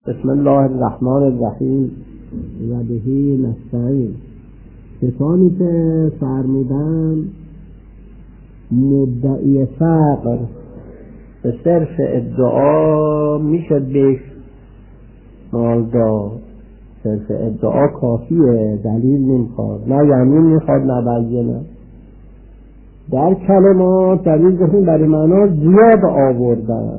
بسم الله الرحمن الرحیم و بهی نستعین. کسانی که فرمودن مدعی فقر به صرف ادعا میشه بهش مال داد. صرف ادعا کافیه، دلیل نمیخواد، نه یمین میخواد نه بینه. در کلمات دلیل گفتیم برای معنا زیاد آوردن.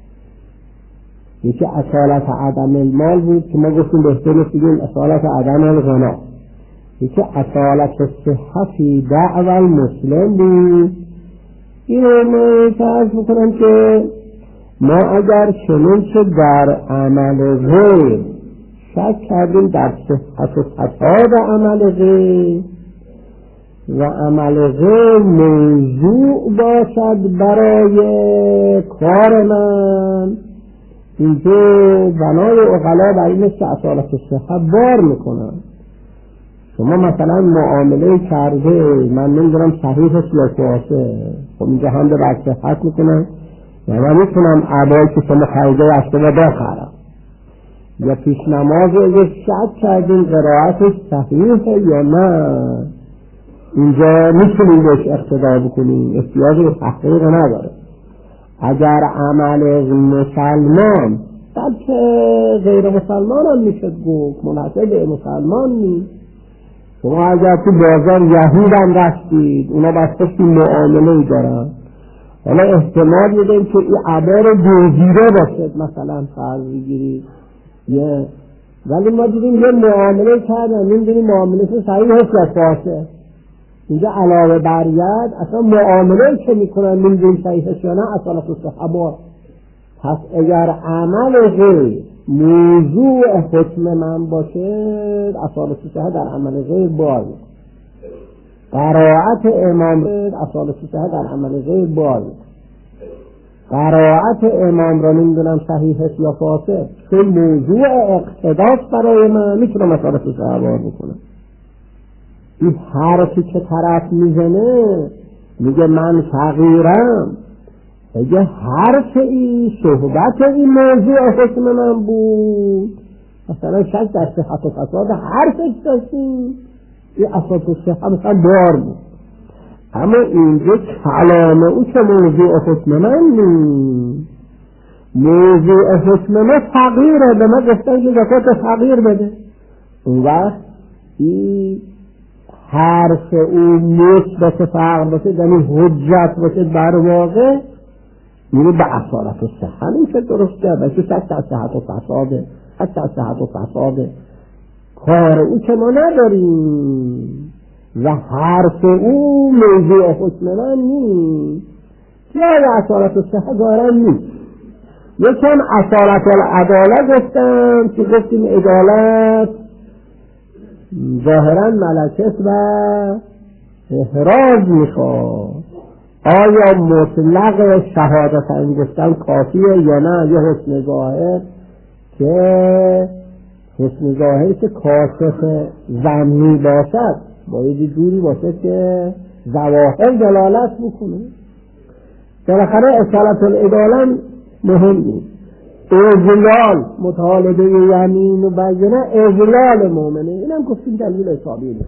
یکی اصالت عدم المال بود که ما گفتیم بهتر بگیم اصالت عدم الغنا. یکی اصالت صحتی دعوی المسلم بود. اینو من فرض میکنم که ما اگر چنین که در عمل غیر شک کردیم در صحت و فساد عمل غیر و عمل غیر موضوع باشد برای کار من، اینجا بنای اقلا برای مثل اصالت صحت بار میکنن. شما مثلا معامله کرده، من نمیدونم صحیح است یا فاسد، خب اینجا هم به بر صحت میکنن و من میتونم عبایی که شما خریده اشتباه بخرم. یا پیش نماز اگه شک کردیم قرائتش صحیحه یا نه، اینجا میتونیم بهش اقتدا بکنیم، احتیاج به تحقیق نداره. اگر عمل مسلمان بلکه غیر مسلمان هم میشه گفت، منحصر به مسلمان نیست. شما اگر تو بازار یهود هم رفتید، اونا بستش معامله دارن، حالا احتمال میدیم که این عبار دوزیره باشد مثلا فرض بگیرید، ولی ما دیدیم یه معامله کردن، نمیدونیم معامله صحیح هست یا فاسد. اینجا علاوه بریت اصلا معامله که میکنن نمیدونیم صحیح هست یا نه، اصالت و صحبا. پس اگر عمل غیر موضوع حکم من باشه، اصالت و صحبا در عمل غیر باید. قرائت امام اصالت و صحبا در عمل غیر باید. قرائت امام را نمیدونم صحیح هست یا فاسد، که موضوع اقتداس برای من، میتونم اصالت و صحبا بکنم. این حرفی که طرف میزنه میگه من فقیرم، اگه حرف این صحبت این موضوع حکم من بود، مثلا شک در صحت و فساد حرفش داشتیم، این اساس صحت مثلا بار بود. اما اینجا کلام او که موضوع حکم من نیست، موضوع حکم من فقیره، به من گفتن که زکات فقیر بده. اون وقت این حرف او مثبت فقر باشه، یعنی حجت باشه بر واقع، میره به اصالت و صحت نمیشه درست کرد، بلکه شک در صحت و فساده، شک در صحت و فساده کار او که ما نداریم و حرف او موضوع حکم من نیست، یا اصالت و صحت ظاهرا نیست. یکم اصالت العدالت گفتم که گفتیم عدالت ظاهرا ملکت و احراز میخواد. آیا مطلق شهادت این گفتن کافیه یا نه؟ یه حسن ظاهر که حسن ظاهری که کاشف ظنی باشد، باید جوری باشه که ظواهر دلالت بکنه. بالاخره اصالت العدالت مهم نیست. اجلال مطالبه یمین و بینه اجلال مومنه، اینم گفتیم دلیل حسابی نیست.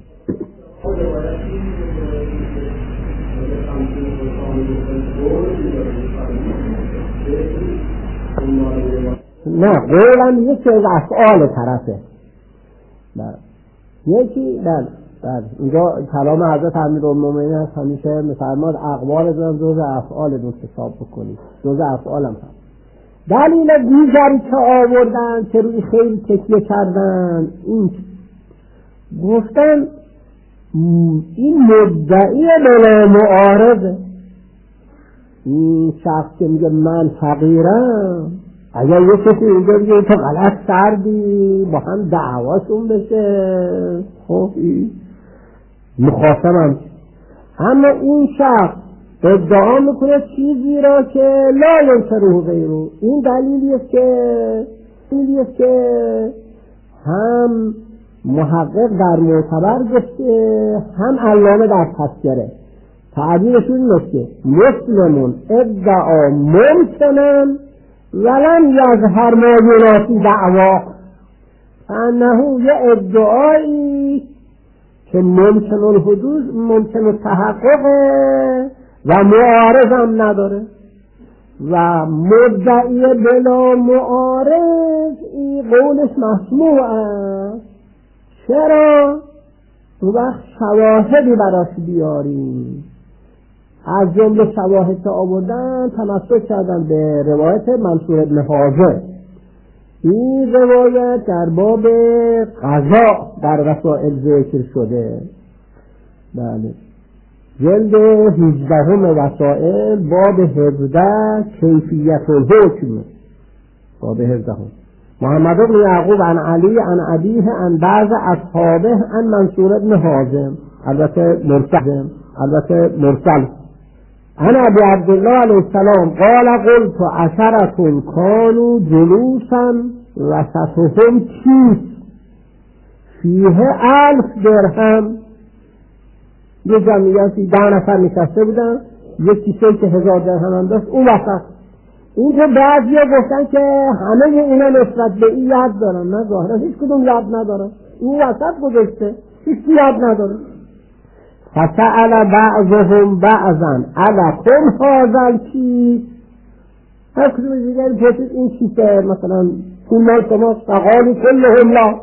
نه قولم یکی از افعال طرفه. یکی اینجا کلام حضرت امیرالمومنین هست، همیشه میفرماد اقوال دارم جز افعال دون حساب بکنید، جز افعالم هست. دلیل دیگری که آوردن که روی خیلی تکیه کردن، این گفتن این مدعی بلا معارضه. این شخص که میگه من فقیرم، اگر یه کسی اینجا بگه تو غلط کردی، با هم دعواشون بشه، خب این مخاصمم. اما این شخص ادعا میکنه چیزی را که لا ینکره غیره. این دلیلی است که هم محقق در معتبر گفته، هم علامه در تذکره. تعبیرشون این است که مسلمون ادعا ممکنن ولم یظهر ما ینافی دعوا، انه یه ادعایی که ممکن الحدوث ممکن التحققه و معارضم نداره و مدعی بلا معارض این قولش مسموع است. چرا؟ اون وقت شواهدی براش بیاریم. از جمله شواهد که آوردن تمسک کردن به روایت منصور بن حاضر. این روایت در باب قضا در وسائل ذکر شده. بله، جلد 18 وسائل باب 17 کیفیت الحکم، باب 17. محمد بن یعقوب عن علی عن ابیه عن بعض اصحابه عن منصور بن حازم، البته مرسل عن ابی عبدالله علیه السلام قال قلت عشرة كانوا جلوسا وسطهم كيس فیه 1000 درهم. یه جمعیتی 10 نفر نشسته بودن، یک کیسه که 1000 درهم هم داشت اون وسط. اینجا بعضی گفتن که همه اینا نسبت به این یاد دارن، نه ظاهرا هیچ کدوم یاد ندارن، اون وسط گذاشته هیچ یاد ندارن. فسأل بعضهم بعضا الکم هذا الکیس، هر کدوم دیگری پرسید این کیسه مثلا پول مال شما؟ فقالوا كلهم لا،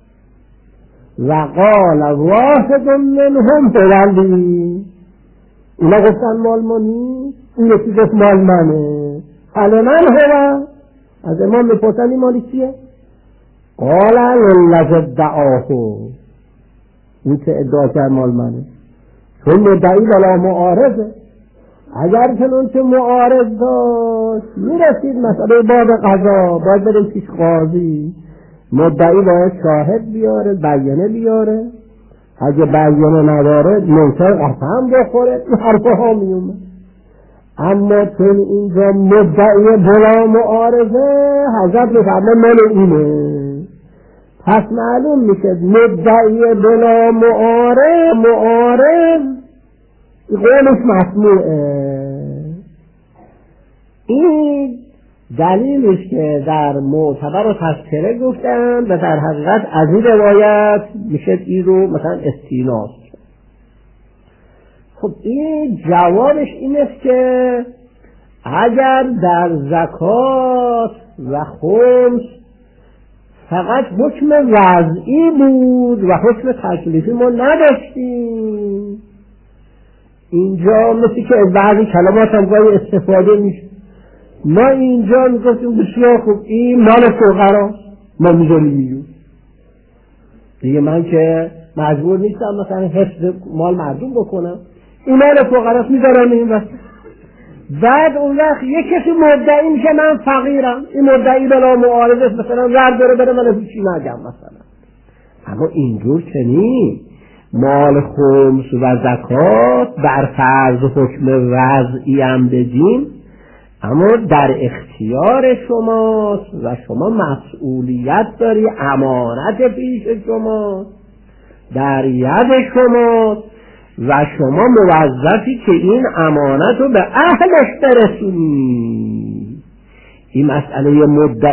وقال واحد منهم هو لی، اینا گفتن مال ما نیست، این یکی گفت مال منه. قال من هو، از امام میپرسن این مالی کیه؟ قال للذی ادعاه، این که ادعا کرد مال منه، چون مدعی بلا معارضه. اگر چنون که معارض داشت میرسید مسئله باب قضا، باید بریم پیش قاضی، مدعی باید شاهد بیاره، بیانه بیاره، اگه بیانه نداره ممکن قسم بخوره، این حرفه ها میومه. اما چون اینجا مدعی بلا معارضه، حضرت میفرمه مال اینه، پس معلوم میشه مدعی بلا معارض قولش مسموعه. این دلیلش که در معتبر و تذکره گفتن و در حقیقت از این روایت میشه این رو مثلا استیناس. خب این جوابش این است که اگر در زکات و خمس فقط حکم وضعی بود و حکم تکلیفی ما نداشتیم، اینجا مثل که بعضی کلمات هم گاهی استفاده میشه، ما اینجا میگفتیم بسیار خوب این مال فقرا، ما میگیم دیگه من که مجبور نیستم مثلا حفظ مال مردم بکنم، این مال فقراست میذارم این وقت. بعد اون وقت یک کسی مدعی میشه من فقیرم، این مدعی بلا معارضه مثلا رد داره بره من هیچی نگم مثلا. اما اینجور که نیست، مال خمس و زکات بر فرض حکم وضعی هم بدیم، اما در اختیار شماست و شما مسئولیت داری، امانت پیش شما در ید شماست و شما موظفی که این امانت رو به اهلش برسونی. این مسئله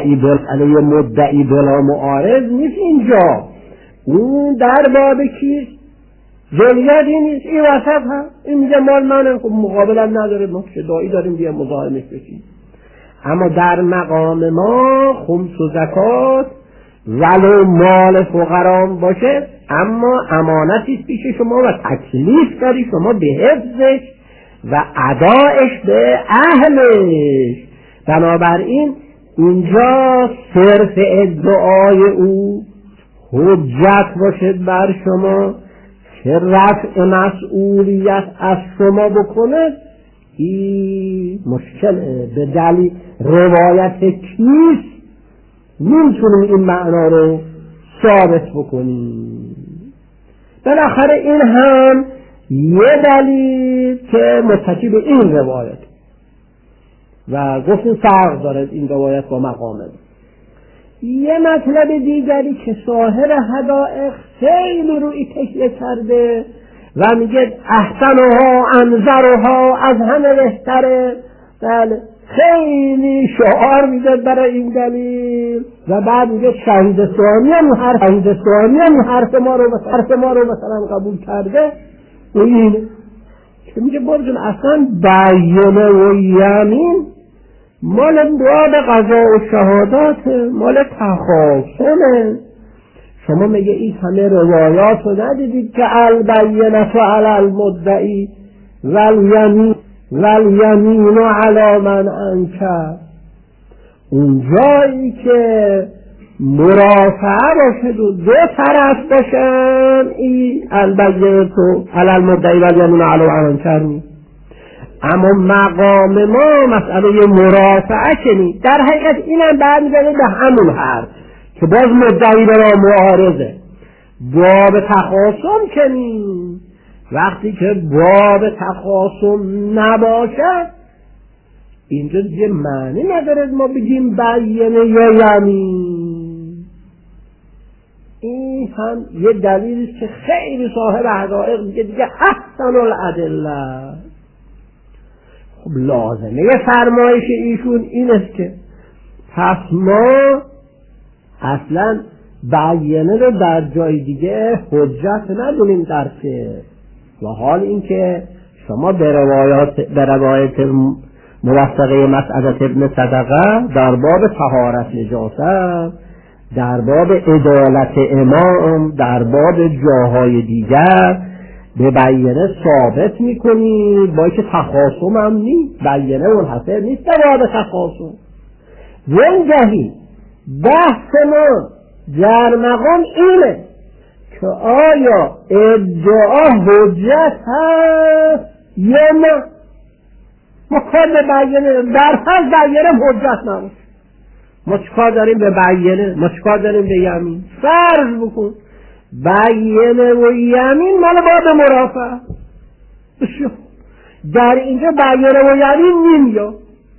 مدعی بلا معارض نیست اینجا، اون در باب کیست؟ جلیتی نیست، این وسط هم این میگه مال منه، خب مقابلم نداره، ما که دایی داریم بیا مزاحمش بشیم. اما در مقام ما خمس و زکات ولو مال فقرام باشه اما امانتی پیش شما و تکلیف داری شما به حفظش و ادایش به اهلش. بنابراین اینجا صرف ادعای او حجت باشد بر شما که رفع مسئولیت از شما بکنه، این مشکله. به دلیل روایت کیست نمیتونیم این معنا رو ثابت بکنیم. بالاخره این هم یه دلیل که متکی به این روایت و گفتیم فرق داره این روایت با مقامه. یه مطلب دیگری که صاحب حدائق خیلی روی تکیه کرده و میگه احسنها انظرها، از همه بهتره. بله، خیلی شعار میده برای این دلیل و بعد میگه شهید ثانی هم حرف ما رو مثلا قبول کرده. این که میگه برجون اصلا بیانه و یمین مال باب قضا و شهادات، مال تخاصمه. شما میگه این همه روایات رو ندیدید که البینه علی المدعی والیمین علی من انکر؟ اونجایی که مرافعه باشه و دو طرف باشن این البینه علی المدعی والیمین علی من انکر نیست. اما مقام ما مسئله مرافعه چنین. در حقیقت اینم برمیگرده به همون حرف که باز مدعی را معارضه. باب تخاصم چنین، وقتی که باب تخاصم نباشه اینجا دیگه معنی نداره ما بگیم بیانه یا یمین. این هم یه دلیلیست که خیلی صاحب حقایق میگه دیگه احسن الادله. خب لازمه یه فرمایش ایشون این است که پس ما اصلا بیانه رو در جای دیگه حجت ندونیم در فقه، و حال این که شما به روایت موثقه مسعدة ابن صدقه در باب طهارت نجاست، در باب عدالت امام، در باب جاهای دیگر به بیانه ثابت میکنید، با که تخاصم هم نیست، بیانه منحصر نیست در باب تخاصم. ونگهی بحث ما در مقام اینه که آیا ادعا حجت هست یا نه. ما کار به بیانه در هر بیانه حجت نباشه، ما چکار داریم به بیانه، ما چکار داریم به یمین. فرض بکن بیانه و یمین مال باب مرافعه، در اینجا بیانه و یمین نمیاد،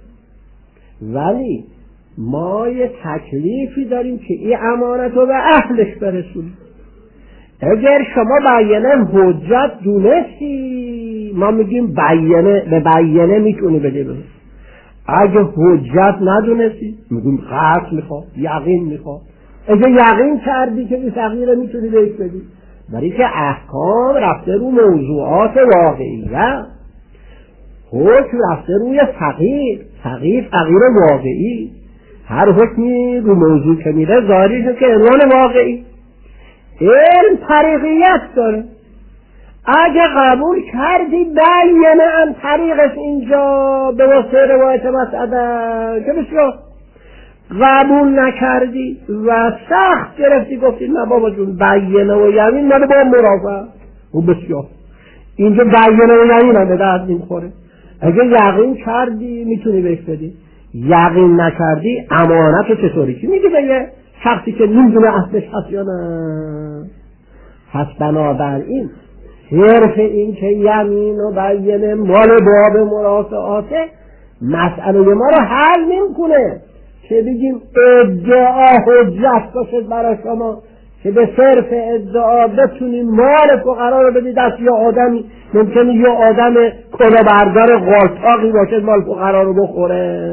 ولی ما یه تکلیفی داریم که این امانت رو به اهلش برسونیم. اگر شما بیانه حجت دونستی ما میگیم بیانه به بیانه میتونی بده برس. اگه حجت ندونستی میگیم قطع میخواد، یقین میخواد. اگه یقین کردی که این تغییر میتونی بهش بدی، برای که احکام رفته رو موضوعات واقعیه، حکم رفته روی فقیر واقعی. هر حکمی رو موضوع که میره ظاهریشه که عنوان واقعی. علم طریقیت داره، اگه قبول کردی بیانه ان طریقش اینجا به واسطه روایت مسعده که بسیار، قبول نکردی و سخت گرفتی گفتی نه بابا جون بیانه و یمین ماله با مرافعه و بسیار، اینجا بیانه و یمین هم به دست میخوره. اگه یقین کردی میتونی بهش بدی، یقین نکردی امانت چطوری چی میگی به یه شخصی که نمیدونه اصلش هست یا نه؟ پس بنابراین صرف این که یمین و بیانه مال باب مرافعاته مسئله ما رو حل نمیکنه که بگیم ادعا حجت باشه برای شما که به صرف ادعا بتونیم مال فقرا رو بدید دست یا آدمی. ممکنه یا آدم کلاهبردار قالتاقی باشه مال فقرا رو بخوره.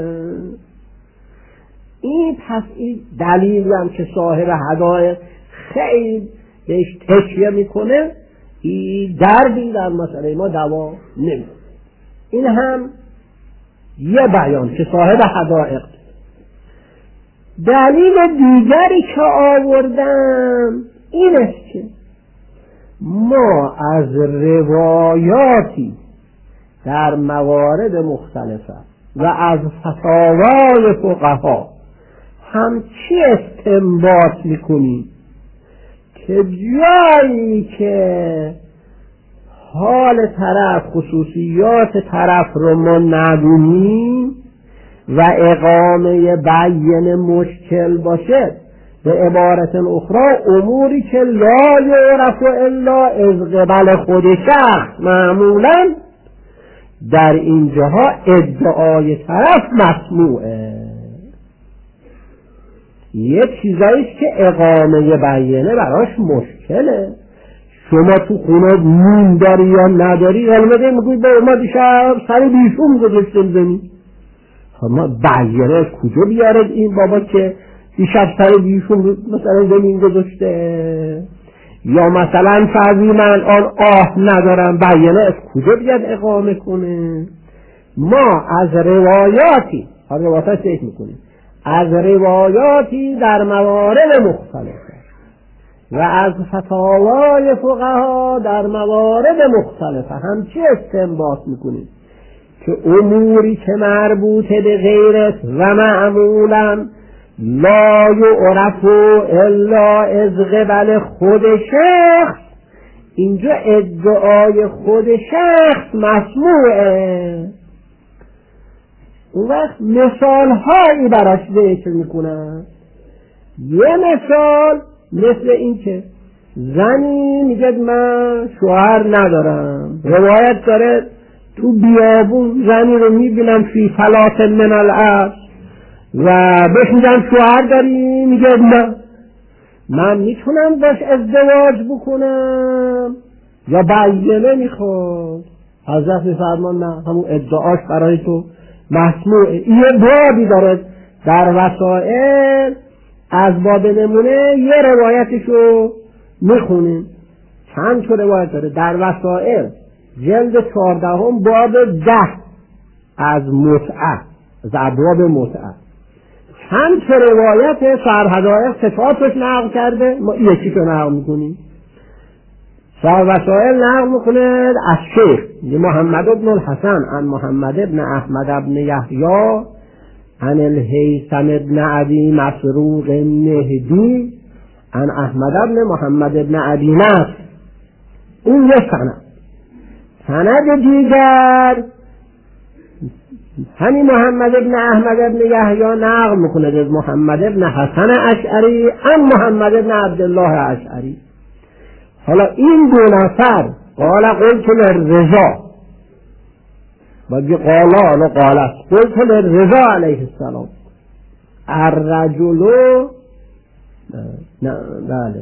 این پس این دلیلی هم که صاحب حقایق خیلی بهش تکیه میکنه، این دردی در مسئله ما دوا نمیده. این هم یه بیان که صاحب حقایق. دلیل دیگری که آوردم این است که ما از روایاتی در موارد مختلفه و از فتاوای فقها همچی استنباط میکنیم که جایی که حال طرف خصوصیات طرف رو ما ندونیم و اقامه بیان مشکل باشه، به عبارت اخرى اموری که لا یعرف الا از قبل خود شخص، معمولا در اینجاها ادعای طرف مسموعه. یه چیزاییست که اقامه بیانه براش مشکله. شما تو خونه نون داری یا نداری، علمه میگوید به ما دیشب سر بیشون گذاشتیم زمین. ما بیانه کجا بیارد این بابا که دیشب سر دیشون مثلا زمین گذاشته، یا مثلا فرضی من آه ندارم، بیانه از کجا بیاد اقامه کنه؟ ما از روایاتی، حالا روایات چه میکنیم؟ از روایاتی در موارد مختلفه و از فتاوای فقها در موارد مختلفه همچی استنباط میکنیم که اموری که مربوط به غیرت و معمولا لا یعرف الا از قبل خود شخص، اینجا ادعای خود شخص مسموعه. اون وقت مثال هایی براش ذکر میکنن. یه مثال مثل این که زنی میگه من شوهر ندارم، روایت داره تو بیابون زنی رو میبینم فی فلات من الارض و بهش میگم شوهر داری، میگه نه، من میتونم باش ازدواج بکنم یا بیانه میخواد؟ حضرت میفرمان نه، همون ادعاش برای تو مسموعه. این بابی داره در وسائل، از باب نمونه یه روایتشو میخونیم. چند تا روایت داره در وسائل جلد 14 باب 10 از متعه، از ابواب متعه چند تا روایت سرحدائق صفاتش نقل کرده، ما یکی که نقل میکنیم. صاحب وسائل نقل میکنه از شیخ محمد بن الحسن عن محمد بن احمد بن یحیی عن الهیثم بن ابی مسروق النهدی عن احمد بن محمد بن ابی نصر. این یه سند دیگر همین محمد بن احمد بن یحیی نقل میکنه از محمد بن حسن اشعری عن محمد بن عبدالله اشعری. حالا این دو نفر قال قلت للرضا بگی قالا قالت قلت للرضا علیه السلام الرجل بله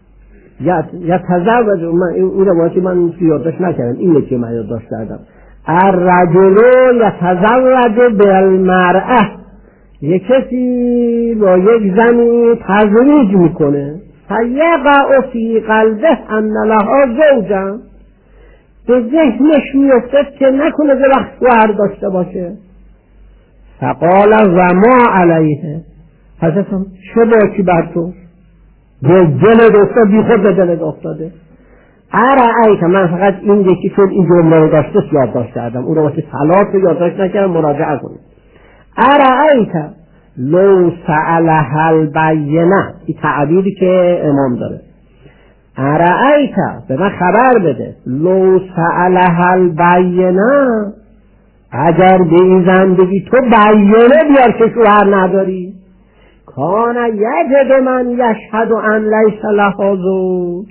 یتزوج، این روایتی من یادداشت نکردم، این یکی من یادداشت کردم. الرجل یتزوج بالمرأة، یک کسی با یک زنی تزویج میکنه، فیقع فی قلبه ان لها زوجا، به ذهنش میافتد که نکنه به وقت شوهر داشته باشه. فقال و ما علیه، حضرتم چه باکی بر تو؟ به دلت افتاد، بی خود به دلت افتاده. ارأیت، من فقط این یکی چون این جمله رو داشته یادداشت کردم، اون رو واسه صلات رو یادداشت نکردم، مراجعه کنید. ارأیت لو سألها البینه، این تعبیری که امام داره. ارأیت، به من خبر بده، لو سألها البینه، اگر به این زن بگی تو بیانه بیار که شوهر نداری، کان یجد من یشهد ان لیس لها زوج،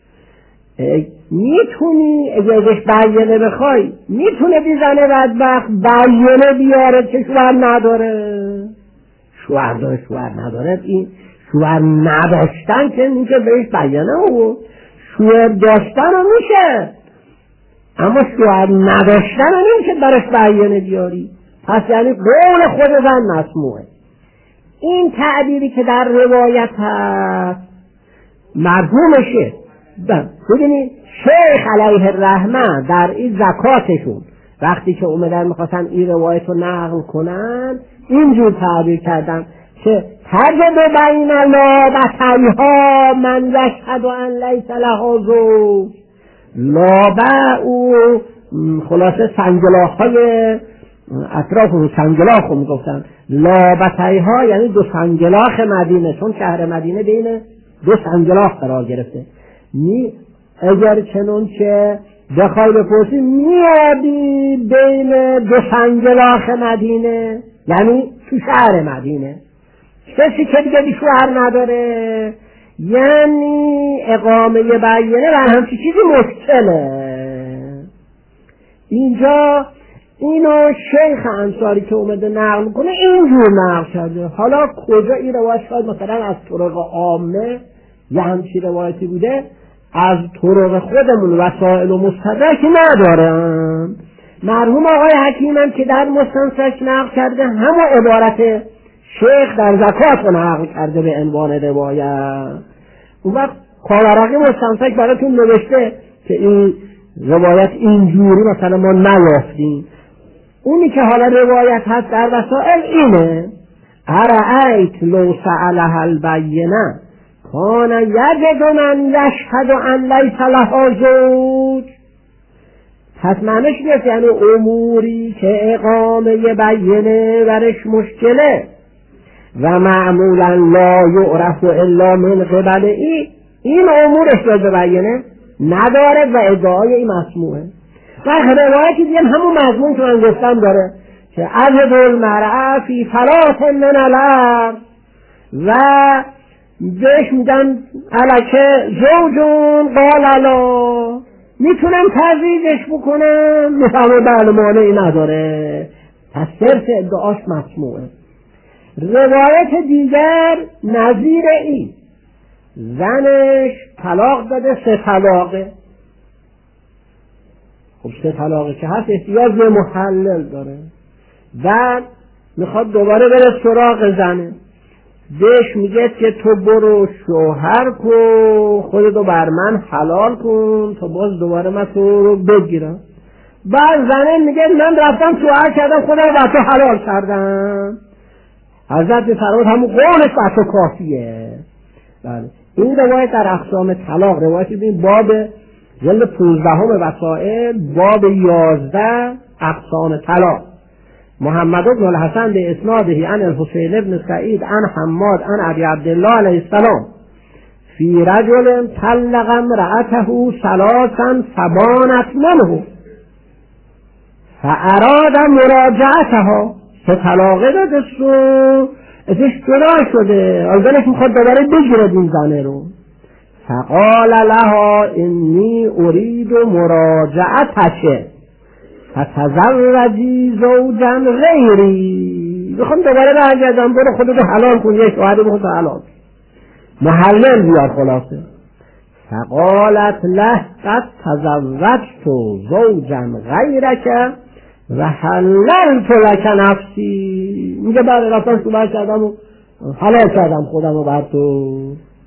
میتونی اگه ازش بیانه بخوای میتونه بی زن بدبخت بیانه بیاره که شوهر نداره. شوهر داره شوهر نداره، این شوهر نداشتن که میشه بهش بیانه بود، شوهر داشتن رو میشه، اما شوهر نداشتن رو نمیشه برش بیانه بیاری. پس یعنی قول خود زن مسموعه. این تعبیری که در روایت هست مرحومشه. ببینید شیخ علیه الرحمه در این زکاتشون وقتی که اومدن میخواستن این روایت رو نقل کنن اینجور تعبیر کردن که تجد بین لابتیها من یشهد ان لیس لها زوج. لابه او خلاصه سنگلاخ‌های اطراف رو سنگلاخ رو میگفتن. لابتیها یعنی دو سنگلاخ مدینه، چون شهر مدینه بین دو سنگلاخ قرار گرفته. اگر چنون که بخوای بپرسی میابی بین دو سنگلاخ مدینه، یعنی تو شهر مدینه، کسی که دیگه شوهر نداره، یعنی اقامه بیانه و همچی چیزی مشکله. اینجا اینو شیخ انصاری که اومده نقل کنه اینجور نقل شده. حالا کجا این روایت شاید مثلا از طرق عامه یا همچی روایتی بوده، از طرق خودمون وسائل و مستدرک ندارم، مرحوم آقای حکیمم که در مستنصرش نقل کرده همون عبارت شیخ در زکات رو نقل کرده به عنوان روایت. اون وقت کاورقی مستنصر براتون نوشته که این روایت اینجوری مثلا ما نیافتیم. اونی که حالا روایت هست در وسائل اینه: ارأیت لو سألها البینه کان یجد من یشهد ان لیس لها زوج. پس معنیش نیست یعنی اموری که اقامه بینه برش مشکله و معمولا لا یعرف الا من قبل این امورش رو ببینه نداره و ادعای این مسموعه. و روایتی دیگه همون مضمون که من گفتم داره که عهد المرأة فی فلاس من الارض و بهش میدن الکه زوجون قال لا، میتونم تزویجش بکنم، میفهمه بله مانعی نداره، پس صرف ادعاش مسموعه. روایت دیگر نظیر این زنش طلاق داده 3 طلاقه. خب 3 طلاقه که هست احتیاج به محلل داره، بعد میخواد دوباره بره سراغ زنه، بهش میگه که تو برو شوهر کن، خودتو بر من حلال کن تا باز دوباره من تو رو بگیرم. بعد زنه میگه من رفتم شوهر کردم خودم بر تو حلال کردم. حضرت فرمود همون قولش بر تو کافیه. بله این روایت در اقسام طلاق روایتی بین باب جلد 15 وسائل باب 11 اقسام طلاق. محمد بن الحسن به اسناده عن الحسین بن سعید عن حماد عن ابی عبدالله علیه السلام فی رجل طلق امرأته 3 فبانت منه فاراد مراجعتها. 3 طلاقه داده شو ازش جدا شده، آزدنش میخواد دوباره بگیرد این زنه رو. فقال لها انی ارید مراجعتک فتزوجی زوجا غیری. بخوام دوباره برگردم، برو خودتو حلال کن، یه شوهری بخواد حلال محلل بیار خلاصه. فقالت له قد تزوجت زوجا غیرک و حللت لک نفسی. میگه بعد رفتم صحبت کردم و حلال کردم خودم رو بر تو.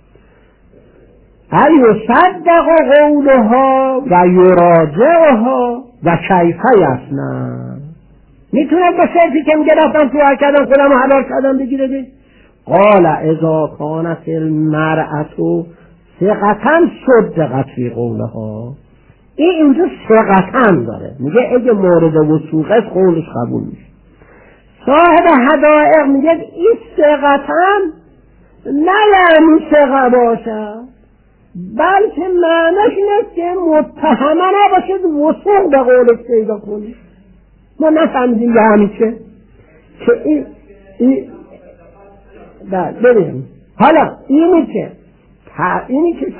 یصدق قولها و یراجعها و کیف یصنع. میتونه با شرطی که میگه رفتم شوهر کردم خودم رو حلال کردم بگیره دی؟ قال اذا کانت المرأة ثقة صدقت فی قولها. اینجا ثقة داره، میگه اگه مورد وثوق است قولش قبول میشه. صاحب حدائق میگه این ثقة نه یعنی ثقة باشه، بلکه معنیش نیست که متهمه نباشد وثوق به قولش پیدا کنی. ما نفهمیدیم به همین چه که این ببینیم حالا اینی که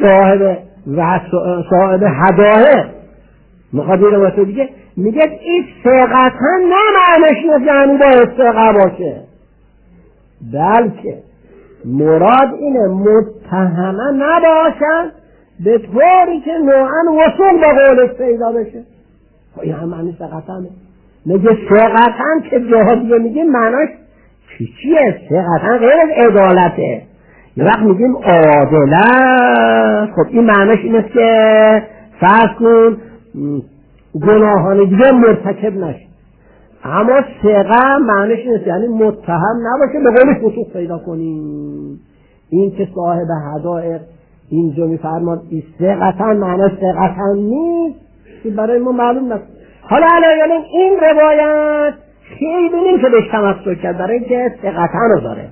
صاحب هدایه میخواد یه روایت دیگه میگه این ثقتا نه معنیش نیست یعنی باید ثقه باشه، بلکه مراد اینه متهمه نباشن به طوری که نوعا وصول به قولش پیدا بشه. این هم معنی ثقتنه. میگه ثقتن که جاها دیگه میگیم معناش چیه؟ ثقتن غیر از عدالته. یه وقت میگیم عادله، خب این معناش اینه که فرض کن گناهان دیگه مرتکب نشه. اما ثقه معنیش نیست یعنی متهم نباشه به قولش وثوق پیدا کنیم. این که صاحب حدائق اینجا میفرماد این ثقتن معنیش ثقتن نیست که برای ما معلوم نیست. حالا علیه این روایت خیلی نیم که بهش تمسک کرد برای اینکه ثقتن رو داره.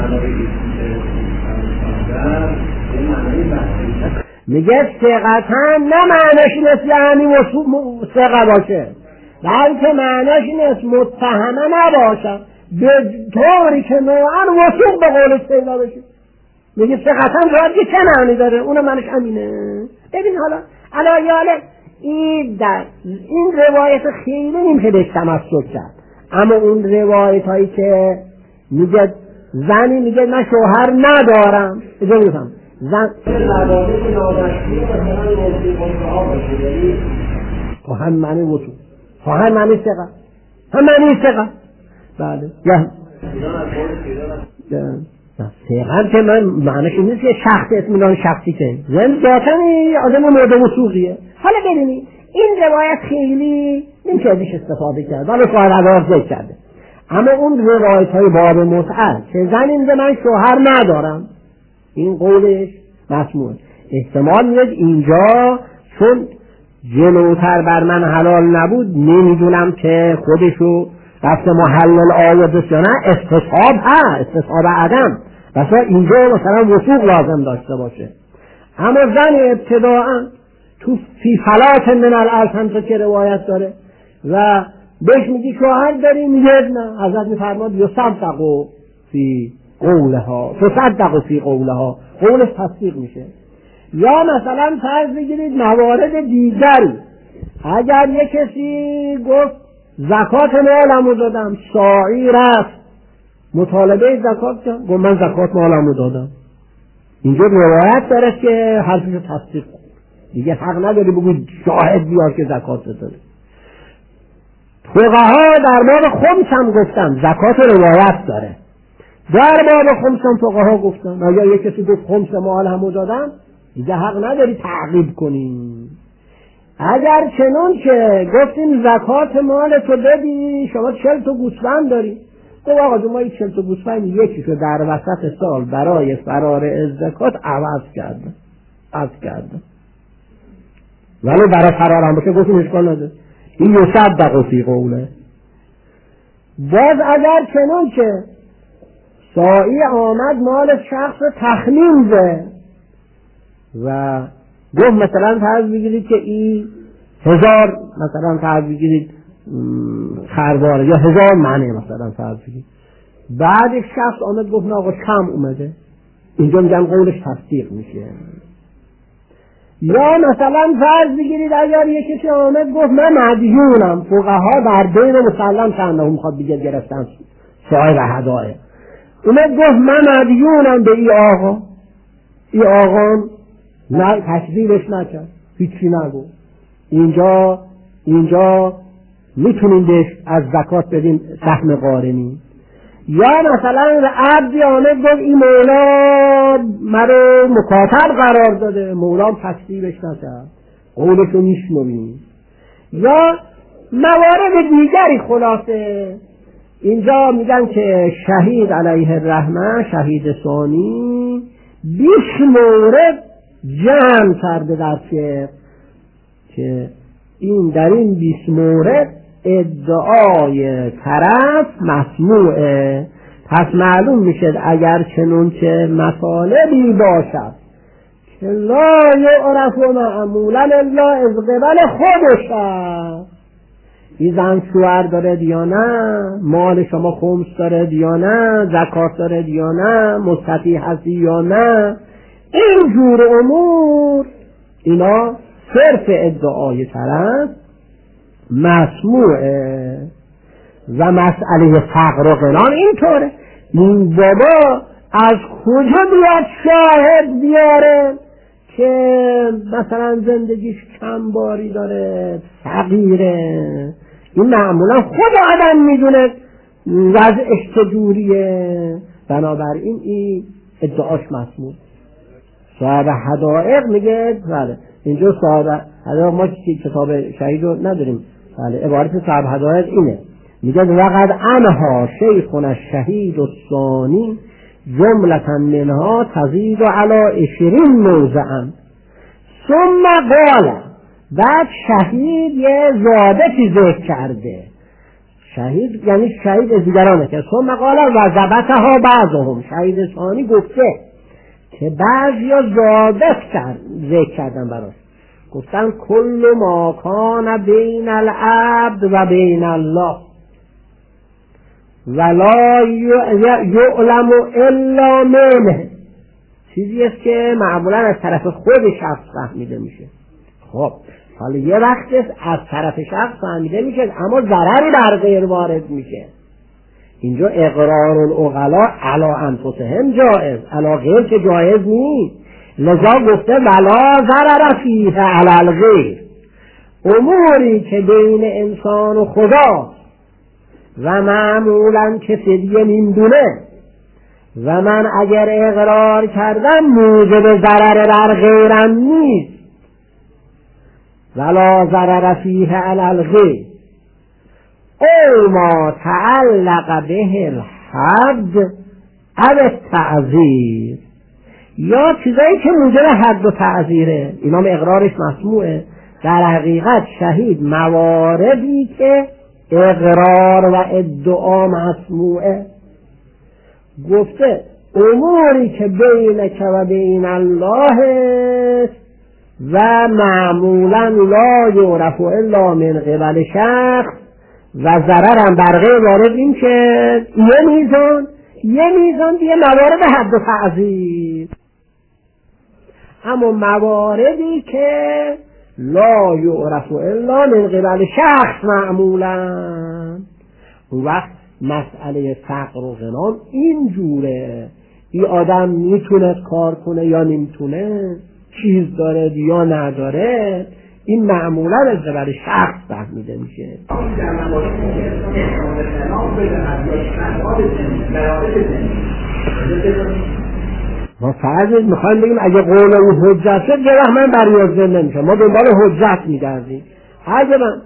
میگه ثقتن نه معنیش نیست یعنی ثقه باشه، بلکه معنیش نیست متهمه نباشه به طوری که نوعا وثوق به قولش پیدا بشه. میگه ثقتن باید که چه معنی داره؟ اونم معنیش همینه. ببین حالا علیه این روایت خیلی نمیشه بهش تمسک کرد، اما اون روایت هایی که میگه زنی میگه من شوهر ندارم، اجازه میفهم زن هم معنی وصول. خواهر معنی ثقه، هم معنی ثقه. بله یا ثقه که من معنیش این نیست که شخص اطمینان شخصی که زن ذاتاً آدم مورد وثوقیه. حالا ببینید این روایت خیلی نمیشه ازش استفاده کرد ولی شاهد ذکر کرده، اما اون روایت های باب متعه که زن اینجا من شوهر ندارم این قولش مسموع، احتمال میاد اینجا چون جلوتر بر من حلال نبود نمیدونم که خودشو رفته محلل آورده یا نه، استصحاب هست، استصحاب عدم مثلا اینجا مثلا وثوق لازم داشته باشه. اما زن ابتداعا تو فی فلات من الارض هم که روایت داره و بهش میگی شوهر داری، میگه نه، حضرت میفرماد یصدقوا فی قولها، تصدقوا فی قولها، قولش تصدیق میشه. یا مثلا فرض بگیرید موارد دیگری، اگر یک کسی گفت زکات مالمو دادم، ساعی رفت مطالبه زکات کرد، گفت من زکات مالمو دادم، اینجا روایت داره که حرفشو تصدیق کن، دیگه حق نداری بگوید شاهد بیار که زکات داده. فقها در باب خمس هم گفتن زکات روایت داره، در باب خمس هم فقها گفتن اگر یک کسی گفت خمس مالمو دادم دیگه حق نداری تعقیب کنیم. اگر چنون که گفتیم زکات مال تو بدی، شما 40 تا گوسفند داری، گفت آقا ما این 40 تا گوسفند یکیشو در وسط سال برای فرار از زکات عوض کردم ولی برای فرار هم باشه گفتیم اشکال نداره، این یصدق فی قوله. باز اگر چنون که ساعی آمد مال شخص تخمین ده و گفت مثلا فرض بگیرید که این 1000 مثلا فرض بگیرید خرواره یا 1000 منه مثلا فرض بگیرید، بعد یک شخص آمد گفت نه آقا کم اومده، اینجا میگن قولش تصدیق میشه. یا مثلا فرض بگیرید اگر یک کسی آمد گفت من مدیونم، فقها در بین مسلم چند هم میخواد دیگه گرفتن صاحب هدایه، اومد گفت من مدیونم به ای آقا، ای آقا نه تشدیدش نکرد، هیچی نگو، اینجا میتونیم بهش از زکات بدیم سهم قارنی. یا مثلا عبدی آمد گفت این مولا مرا مکاتب قرار داده، مولا تشدیدش نکرد، قولشو میشنویم. یا موارد دیگری خلاصه اینجا میگن که شهید علیه الرحمه، شهید ثانی 20 مورد جمع کرده در که این در این 20 مورد ادعای طرف مسموعه، پس معلوم میشه اگر چنون که مطالبی باشد که لا یعرف معمولا الا از قبل خودش، این زن شوهر داره یا نه، مال شما خمس داره یا نه، زکات داره یا نه، مستطیع هستی یا نه، این جور امور اینا صرف ادعای طرف مسموعه. و مسئله فقر و غنان اینطوره، این بابا از کجا بیاد شاهد بیاره که مثلا زندگیش کمباری داره، فقیره، این معمولا خود آدم میدونه وضعش چجوریه، بنابراین این ادعاش مسموع. صاحب حدائق میگه بله اینجا صاحب حدائق، ما کتاب شهید رو نداریم، بله عبارت صاحب حدائق اینه، میگه وقد انها شیخنا الشهید الثانی جملة منها تزید علی 20 موضعا ثم قال، بعد شهید یه ضابطی ذکر کرده، شهید یعنی شهید از دیگرانه که ثم قال و ضبطها بعضهم، شهید ثانی گفته که بعضی ها ضابط ذکر کردن براش، گفتن کل ما کان بین العبد و بین الله ولا یعلم الا منه، چیزی است که معمولا از طرف خود شخص فهمیده میشه. خب حالا یه وقت از طرف شخص فهمیده میشه اما ضرری بر غیر وارد میشه، اینجا اقرار العقلاء علی انفسهم جائز، علی غیر که جایز نیست، لذا گفته ولا ضرر فیه علی الغیر، اموری که بین انسان و خدا و معمولا که فدیه میدونه و من اگر اقرار کردم موجب ضرر بر غیرم نیست ولا ضرر فیه علی الغیر او ما تعلق به الحد او التعزیر، یا چیزایی که موجب حد و تعزیره اینا اقرارش مسموعه. در حقیقت شهید مواردی که اقرار و ادعا مسموعه گفته اموری که بینک و بین الله و معمولا لا یعرف الا من قبل شخص و ضررم بر غیر وارد این که یه میزان دیگه موارد حد و تعزیر. اما مواردی که لا یعرف الا من قبل شخص معمولا اون وقت مسئله فقر و غنا این جوره، این آدم میتونه کار کنه یا نمیتونه، چیز داره یا نداره، این معمولا از قبل شخص فهمیده میشه. ما فرض میخوایم بگیم اگه قول اون حجت شد یه وقت من بریازده نمیشه، ما دنبال حجت میگردیم. اگه من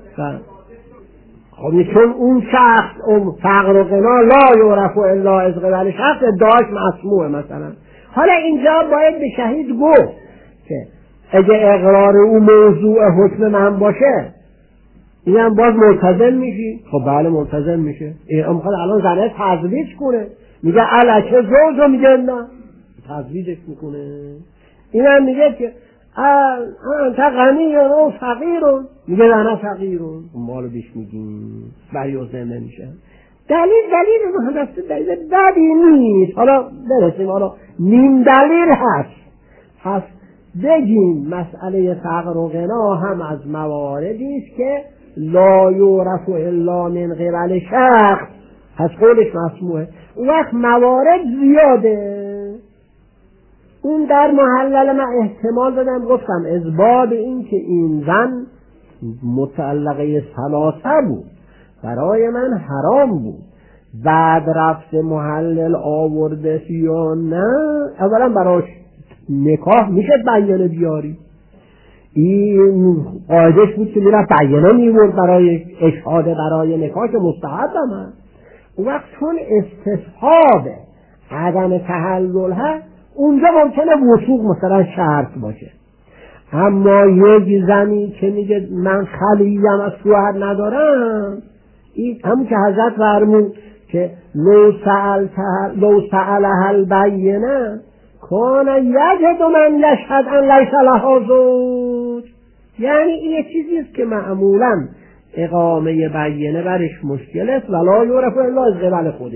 خب چون اون شخص اون فقر و غنا لا یعرف الا از قبل شخص ادعاش مسموعه مثلا. حالا اینجا باید به شهید گفت که اگه اقرار اون موضوع حکم من باشه این هم باز ملتزم میشی؟ خب بله ملتزم میشه. این میخواد الان زنه تزویج کنه میگه الکه زوج، میگه نه تزویجش میکنه. این هم میگه که انت غنیون و فقیرون، میگه نه فقیرون، مالو بیش میگیم بریازه نمیشه. دلیل مهندسه دلیل بدی نیست. حالا برسیم، حالا نیم دلیل هست بگیم مسئله فقر و غنا هم از مواردی است که لا یعرف الا من قبل شخص، پس قولش مسموعه. اون وقت موارد زیاده. اون در محلل من احتمال دادم گفتم از باب این که این زن متعلقه ثلاثه بود برای من حرام بود، بعد رفت محلل آورده یا نه، اولا براش نکاح میشه بیانه بیاری، این قاعدش بود که میرفت بیانه میورد برای اشهاده برای نکاح که مستحب هم. اون وقت چون استصحاب عدم تحلل هست اونجا ممکنه وثوق مثلا شرط باشه. اما یک زنی که میگه من خلیم از شوهر ندارم، این همون که حضرت فرمود که لو سألها البینه کان یجد من یشهد ان لیس لها زوج، یعنی این یه چیزی است که معمولا اقامه بینه برش مشکل است ولا یعرف الا از قبل خوده.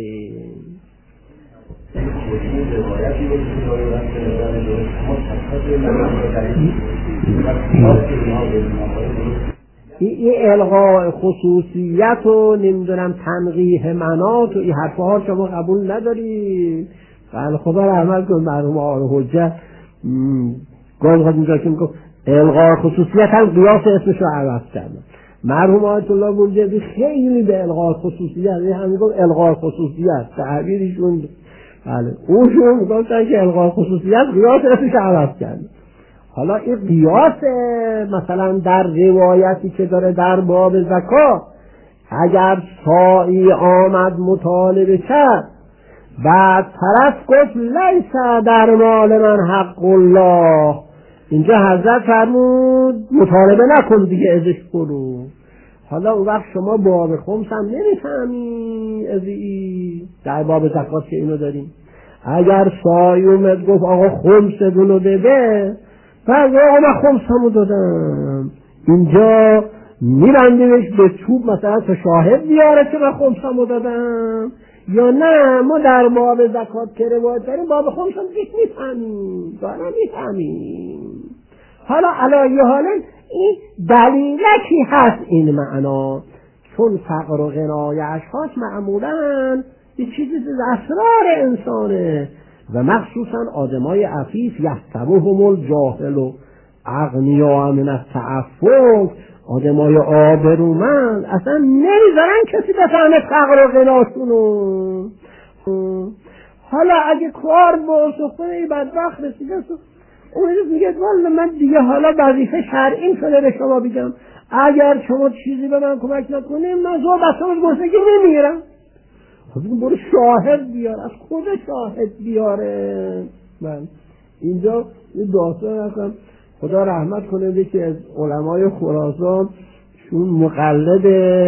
این الغاء خصوصیت و نمیدونم تنقیح منات و این حرفها شما قبول ندارید. بله خدا رحمت کن مرحوم آقای حجت گاز خود اینجا که میگفت الغاء خصوصیت هم قیاس اسمش رو عوض کردن. مرحوم آیت الله گلجردی خیلی به الغاء خصوصیت هم میگفت الغاء خصوصیت تعبیرشون. بله اونشون گفتن که الغاء خصوصیت قیاس اسمش عوض کردن. حالا این قیاس مثلا در روایتی که داره در باب زکات اگر سائی آمد مطالبه کرد بعد طرف گفت لیس در مال من حق الله، اینجا حضرت فرمود مطالبه نکن دیگه ازش برو. حالا اون وقت شما باب خمس هم نمیفهمی از در باب زکات که اینو داریم. اگر سائی اومد گفت آقا خمس دونو بده، بعد آقا من خمسمو دادم، اینجا میبندیمش به چوب مثلا تا شاهد بیاره که من خمسمو دادم، یا نه ما در باب زکات که روایت داریم باب خمس هم دیگه میفهمیم. حالا علی حالا این دلیلکی هست این معنا، چون فقر و غنای اشخاص معمولا یه چیزی از اسرار انسانه و مخصوصا آدمای عفیف یحسبهم الجاهل و اغنیا من التعفف، آدمای آبرومند اصلا نمیذارن کسی بفهمه فقر و غناشونو. حالا اگه کار با سخنه بدبخت رسیده اون میگه والا من دیگه حالا وظیفه شرعی شده به شما بگم اگر شما چیزی به من کمک نکنیم من زور بستم گرسنگی میمیرم. خب برو شاهد بیار. از کجا شاهد بیاره؟ من اینجا یه داستان هستم، خدا رحمت کنه، یکی از علمای خراسان شون مقلد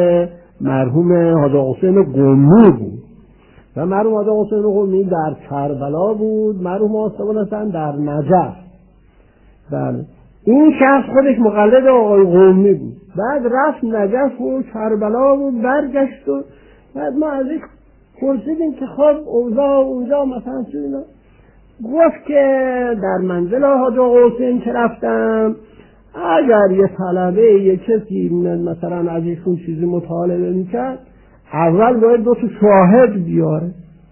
مرحوم حاجی حسین قمی بود و مرحوم حاجی حسین قمی در کربلا بود، مرحوم آسمان حسن در نجف. بله این شخص خودش مقلد آقای قمی بود. بعد رفت نجف و کربلا بود، برگشت و بعد ما ازش پرسیدیم که خب اوضاع اونجا مثلا چی اینا، گفت که در منزل حاجی حسین که رفتم اگر یه طلبه یه کسی مثلا از ایشون چیزی مطالبه میکرد اول باید 2 شاهد بیاره،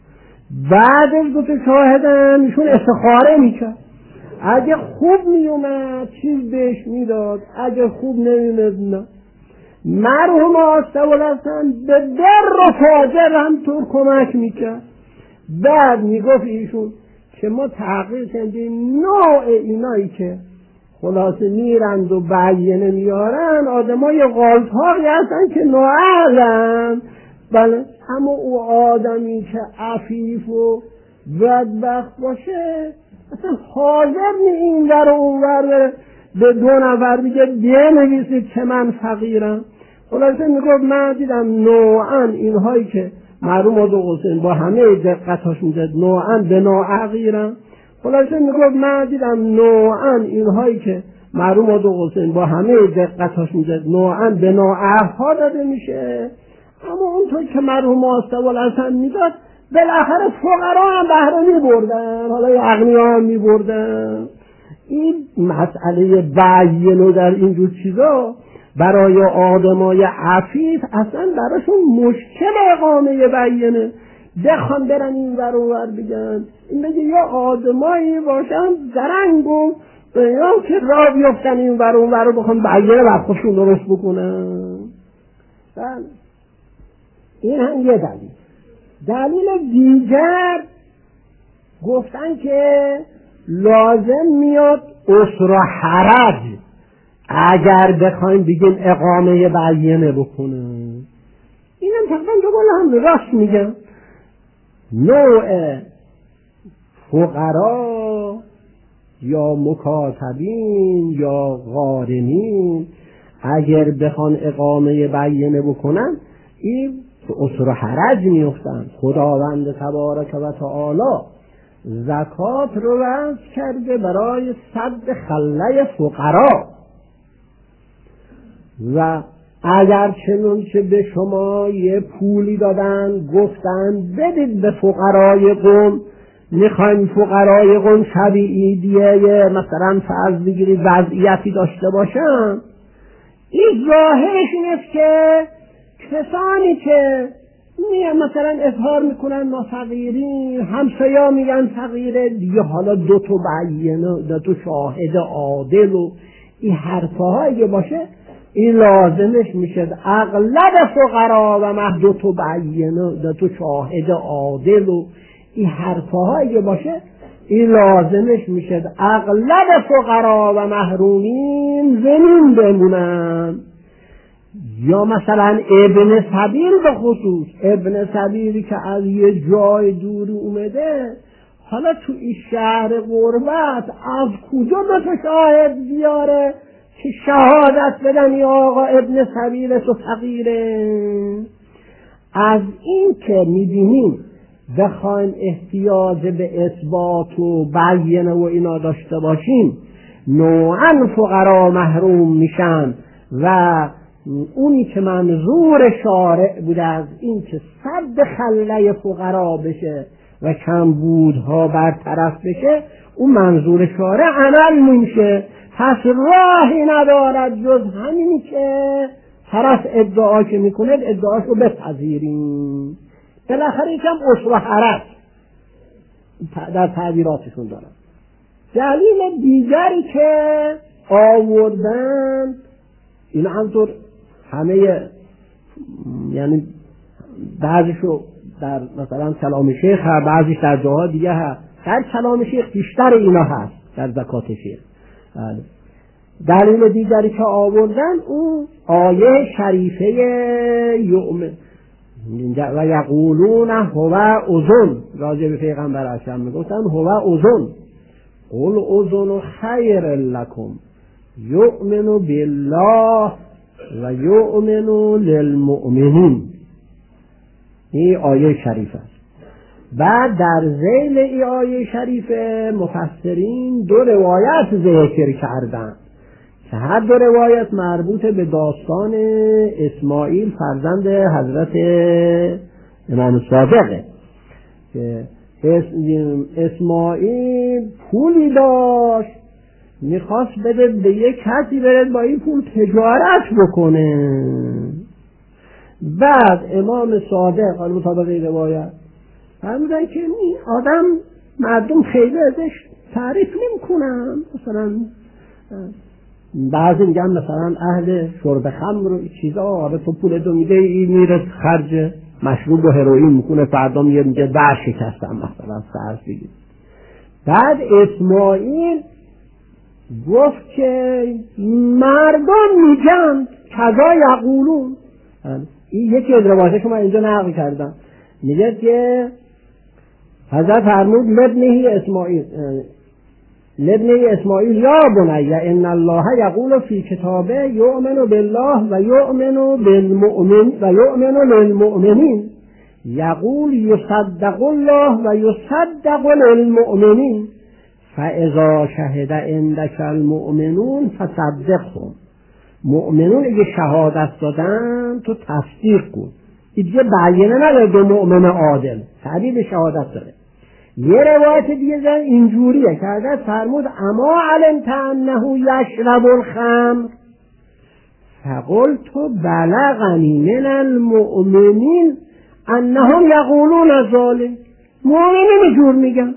بعد از 2 شاهد هم ایشون استخاره میکرد، اگه خوب میومد چیز بهش میداد، اگه خوب نمیومد نه. مرحوم آستوالحسن به در و فاجر هم طور کمک میکرد. بعد میگفت ایشون که ما تحقیق کردیم نوع اینایی که خلاصه میرند و بیانه میارن آدمای غالطاقی هستن که نااهلن. بله اما او آدمی که عفیف و بدبخت باشه اصلا حاضر نی این ور و اون ور بره به 2 نفر میگه بنویسید که من فقیرم. خلاصه میگفت من دیدم نوعا اینهایی که مرحوم حاجی حسین با همه دقتاش میزد نوعا به ناعقیرم. خلاصه میگفت من دیدم نوعا اینهایی که مرحوم حاجی حسین با همه دقتاش میزد نوعا به ناعقها داده میشه. اما اونطور که مرحوم آستوالحسن میداد بالاخره فقرا هم بهره میبردن، حالا اغنیا هم میبردن. این مسئله بیانه در اینجور چیزا برای آدمای عفیف اصلا براشون مشکل اقامه بیانه. بخوان برن این ور اون ور بگن این بگه یا آدمایی باشن درنگ و یا که راه بیفتن این ور اون ور رو بخوان بیانه بر خودشون درست بکنن. بله این هم یه دلیل. دلیل دیگر گفتن که لازم میاد اسر و حرج اگر بخوایم بگیم اقامه بیانه بکنه. اینم تقریبا دوباره هم راست میگم. نوع فقرا یا مکاتبین یا غارمین اگر بخوان اقامه بیانه بکنن این اسر و حرج میفتن. خداوند تبارک و تعالی زکات رو وضع کرده برای سد خله فقرا و اگر چنانچه به شما یه پولی دادن گفتن بدید به فقرای قوم، میخوایم فقرای قوم شبیه ایدیه مثلا فرض بگیرید وضعیتی داشته باشن، این ظاهرش اینست که کسانی که مثلا اظهار میکنن ما فقیرین، همسایا میگن فقیره دیگه، حالا 2 بیانه 2 شاهد عادل و این حرفهایی باشه این لازمش میشه اغلب فقرا و مه 2 بیانه 2 شاهد عادل و این حرفهایی باشه این لازمش میشه اغلب فقرا و محرومین زمین بمونن. یا مثلا ابن سبیل به خصوص ابن سبیلی که از یه جای دوری اومده حالا تو این شهر غربت از کجا 2 شاهد بیاره که شهادت بدن یا آقا ابن سبیل تو فقیره؟ از این که میبینیم بخوایم احتیاج به اثبات و بیانه و اینا داشته باشیم نوعا فقرا محروم میشن و اونی که منظور شارع بوده از این که سد خله فقرا بشه و کمبودها برطرف بشه اون منظور شارع عمل نمیشه. پس راهی ندارد جز همین که طرف ادعا که میکنه ادعاشو بپذیریم. بالاخره یکم اسر و حرج در تعبیراتشون دارن. دلیل دیگری که آوردن این همطور همه، یعنی بعضیشو در مثلا کلام شیخ هست، بعضیش در جاها دیگه هست. در کلام شیخ بیشتر اینا هست در زکات شیخ. دلیل دیگری که آوردن اون آیه شریفه یؤمن و یقولون هو اذن، راجع به پیغمبر اکرم میگفتن هو اذن، قل اذن خیر لکم یؤمن بالله و یؤمن للمؤمنین. این آیه شریف است. بعد در ذیل این آیه شریف مفسرین دو روایت ذکر کردند که هر دو روایت مربوط به داستان اسماعیل فرزند حضرت امام صادقه که اسماعیل پولی داشت، میخواست بده به یک کسی برد با این پول تجارت بکنه. بعد امام صادق حالا مطابق این روایت فرمودن که این آدم مردم خیلی ازش تعریف نمی‌کنن، مثلا بعضی میگن مثلا اهل شرب خمر و چیزا، آره تو پول دو میده این میره خرج مشروب و هروئین میکنه، فردا میگه در شکستم مثلا فرض بگید. بعد اسماعیل گفت که مردم میگن کذا یقولون. این یکی از روایتش من اینجا نقل کردم، میگه که حضرت فرمود لابنه اسماعیل یا بنی ان الله یقول فی کتابه یؤمن بالله و یؤمن للمؤمنین یقول یصدق الله و یصدق للمؤمنین فاذا شهد عندك المؤمنون فصدقهم. مؤمنون اگه شهادت دادن تو تصدیق کن. این دیگه بیانه نداره دو مؤمن عادل، تعبیر به شهادت داره. یه روایت دیگه اینجوریه که حضرت فرمود اما علمت انه یشرب الخمر فقلت بلغنی من المؤمنین انهم یقولون ذلک. مؤمنین اینجور میگن.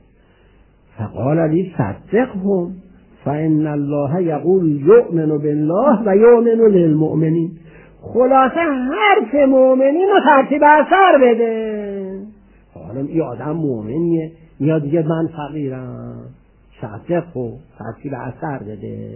فقال لی صدقهم فان الله یقول یؤمن بالله و یؤمن للمؤمنین. خلاصه حرف مؤمنین رو ترتیب اثر بده. حالا این آدم مؤمنیه یا دیگه من فقیرم، صدق و ترتیب اثر بده.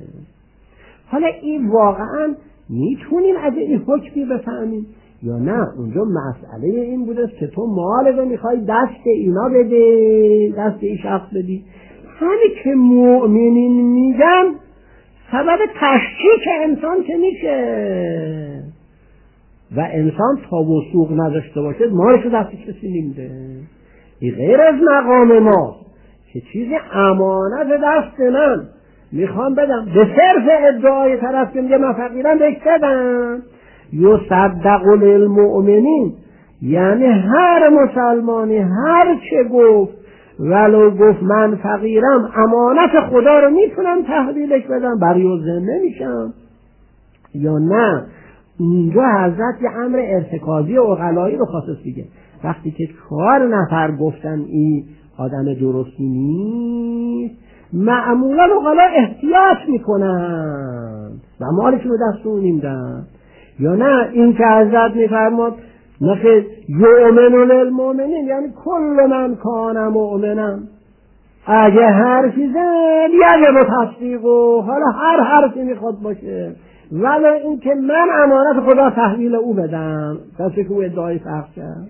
حالا این واقعا میتونیم از این حکمی بفهمیم یا نه؟ اونجا مسئله این بوده که تو مال رو میخوای دست اینا بده، دست این شخص بدی. همین که مؤمنین میگن سبب تشکیک انسان که میشه و انسان تا وثوق نداشته باشه مالش رو دست کسی نمیده. این غیر از مقام ما که چیزی امانت دست من میخوام بدم، به صرف ادعای طرف که میگه من فقیرم بهش بدم. یصدق للمؤمنین یعنی هر مسلمانی هر چه گفت ولو گفت من فقیرم امانت خدا رو میتونم تحویلش بدم، بریوزه نمیشم یا نه؟ اینجا حضرت یه امر ارتکازی عقلایی رو خاص دیگه. وقتی که 4 نفر گفتن این آدم درستی نیست، معمولا عقلا احتیاط میکنن و مالشون رو دست اون نمیدن. یا نه این که حضرت میفرماد نخیر یؤمن للمؤمنین یعنی کل من کان مؤمنا، اگه حرفی زد یعنی با تصدیق و حالا هر حرفی میخواد باشه، ولی این که من امانت خدا تحویل او بدم، کسی که او ادعای فرق کرد.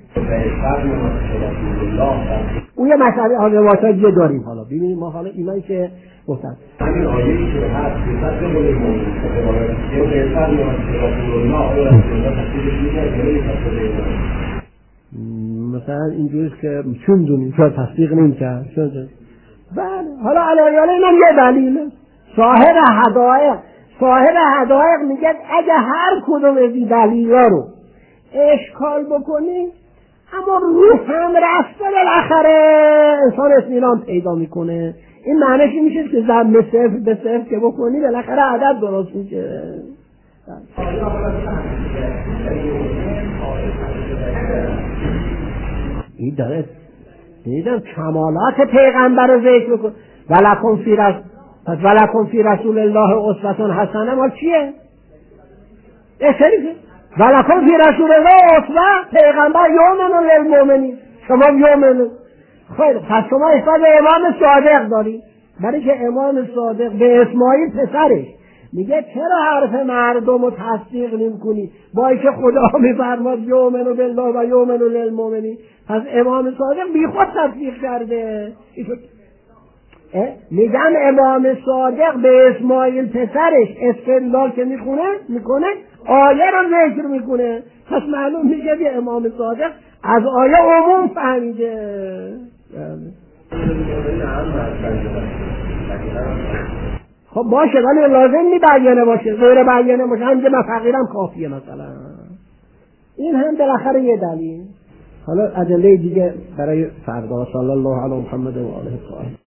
اون یه مسئله حال روایت یه داریم. حالا ببینیم ما حالا ایمان که گفتن همین آیه‌ای که هست که صد مؤمن مثلا اینجوریست که چون دونیم شاید تصدیق نمی‌کرد شده. بله حالا علایال اینم یه دلیله. صاحب حدایق میگه اگه هر کدوم از این دلیلا رو اشکال بکنی اما روح هم رفته بالاخره انسان اطمینان پیدا میکنه. این معنیش میشه که ضرب به صفر که بکنی بالاخره عدد درست میشه. این داره دیدم کمالات پیغمبر رو ذکر بکن. ولکم فی رسول الله اسوة حسنه. ما چیه؟ شریفه ولکن فی رسول الله اسوه، پیغمبر یؤمن للمؤمنین، شما یؤمن. خیلی پس شما اثبات امام صادق داری، برای که امام صادق به اسماعیل پسرش میگه چرا حرف مردم رو تصدیق نمی‌کنی با اینکه خدا میفرماد یؤمن بالله و یؤمن للمؤمنین؟ پس امام صادق بیخود تصدیق کرده. میگم امام صادق به اسماعیل پسرش استدلال که میکنه آیه رو ذکر میکنه، پس معلوم میشه که امام صادق از آیه عموم فهمیده. خب باشه، ولی لازم بیانه باشه، غیر بیانه باشه هم که فقیرم کافیه مثلا. این هم بالاخره یه دلیل. حالا ادله دیگه برای فردا. صلی الله علی محمد و آله الطاهرین.